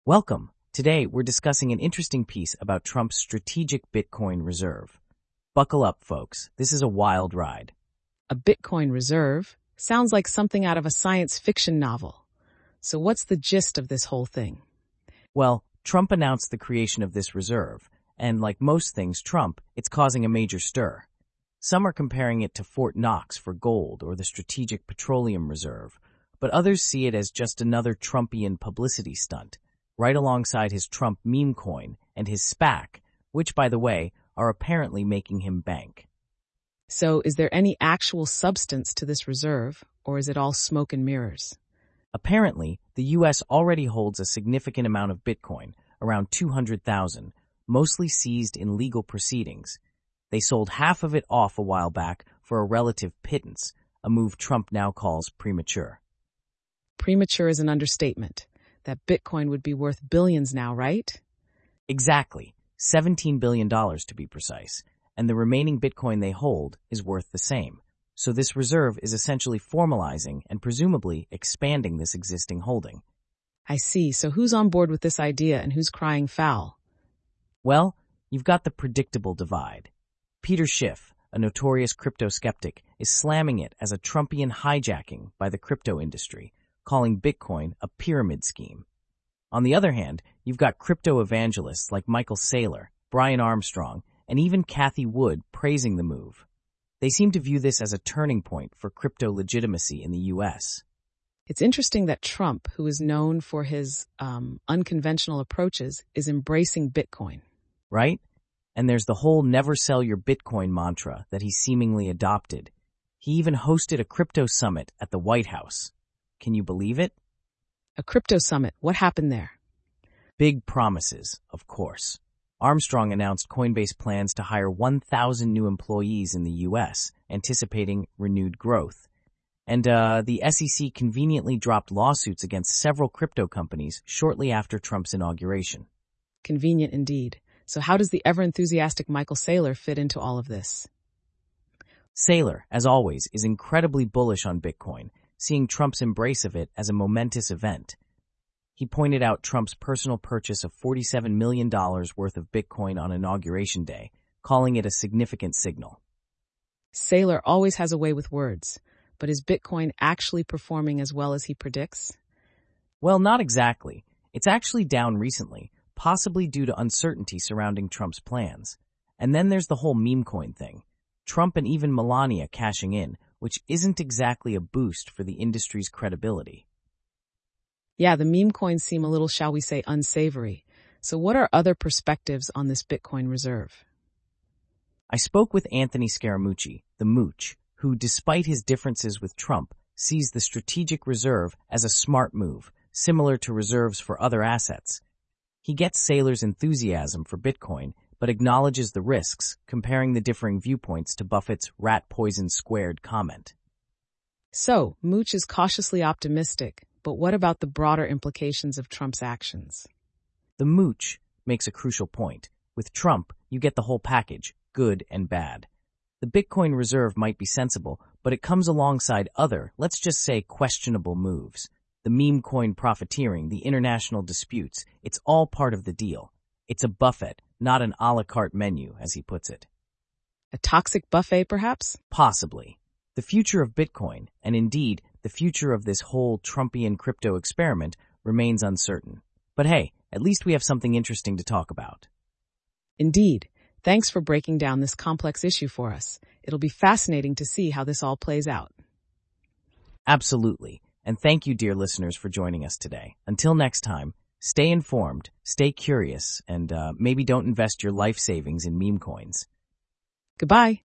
Welcome. Today, we're discussing an interesting piece about Trump's strategic Bitcoin reserve. Buckle up, folks. This is a wild ride. A Bitcoin reserve sounds like something out of a science fiction novel. So what's the gist of this whole thing? Well, Trump announced the creation of this reserve, and like most things Trump, it's causing a major stir. Some are comparing it to Fort Knox for gold or the Strategic Petroleum Reserve, but others see it as just another Trumpian publicity stunt, right alongside his Trump meme coin and his SPAC, which, by the way, are apparently making him bank. So is there any actual substance to this reserve, or is it all smoke and mirrors? Apparently, the U.S. already holds a significant amount of Bitcoin, around 200,000, mostly seized in legal proceedings. They sold half of it off a while back for a relative pittance, a move Trump now calls premature. Premature is an understatement. That Bitcoin would be worth billions now, right? Exactly, $17 billion to be precise, and the remaining Bitcoin they hold is worth the same. So this reserve is essentially formalizing and presumably expanding this existing holding. I see. So who's on board with this idea and who's crying foul? Well, you've got the predictable divide. Peter Schiff, a notorious crypto skeptic, is slamming it as a Trumpian hijacking by the crypto industry, calling Bitcoin a pyramid scheme. On the other hand, you've got crypto evangelists like Michael Saylor, Brian Armstrong, and even Cathie Wood praising the move. They seem to view this as a turning point for crypto legitimacy in the U.S. It's interesting that Trump, who is known for his unconventional approaches, is embracing Bitcoin. Right? And there's the whole never sell your Bitcoin mantra that he seemingly adopted. He even hosted a crypto summit at the White House. Can you believe it? A crypto summit. What happened there? Big promises, of course. Armstrong announced Coinbase plans to hire 1,000 new employees in the U.S., anticipating renewed growth. And the SEC conveniently dropped lawsuits against several crypto companies shortly after Trump's inauguration. Convenient indeed. So how does the ever-enthusiastic Michael Saylor fit into all of this? Saylor, as always, is incredibly bullish on Bitcoin, seeing Trump's embrace of it as a momentous event. He pointed out Trump's personal purchase of $47 million worth of Bitcoin on Inauguration Day, calling it a significant signal. Saylor always has a way with words, but is Bitcoin actually performing as well as he predicts? Well, not exactly. It's actually down recently, possibly due to uncertainty surrounding Trump's plans. And then there's the whole meme coin thing. Trump and even Melania cashing in, which isn't exactly a boost for the industry's credibility. Yeah, the meme coins seem a little, shall we say, unsavory. So what are other perspectives on this Bitcoin reserve? I spoke with Anthony Scaramucci, the Mooch, who, despite his differences with Trump, sees the strategic reserve as a smart move, similar to reserves for other assets. He gets Saylor's enthusiasm for Bitcoin, but acknowledges the risks, comparing the differing viewpoints to Buffett's rat poison squared comment. So, Mooch is cautiously optimistic, but what about the broader implications of Trump's actions? The Mooch makes a crucial point. With Trump, you get the whole package, good and bad. The Bitcoin reserve might be sensible, but it comes alongside other, let's just say, questionable moves. The meme coin profiteering, the international disputes, it's all part of the deal. It's a buffet, not an a la carte menu, as he puts it. A toxic buffet, perhaps? Possibly. The future of Bitcoin, and indeed, the future of this whole Trumpian crypto experiment, remains uncertain. But hey, at least we have something interesting to talk about. Indeed. Thanks for breaking down this complex issue for us. It'll be fascinating to see how this all plays out. Absolutely. And thank you, dear listeners, for joining us today. Until next time, stay informed, stay curious, and maybe don't invest your life savings in meme coins. Goodbye.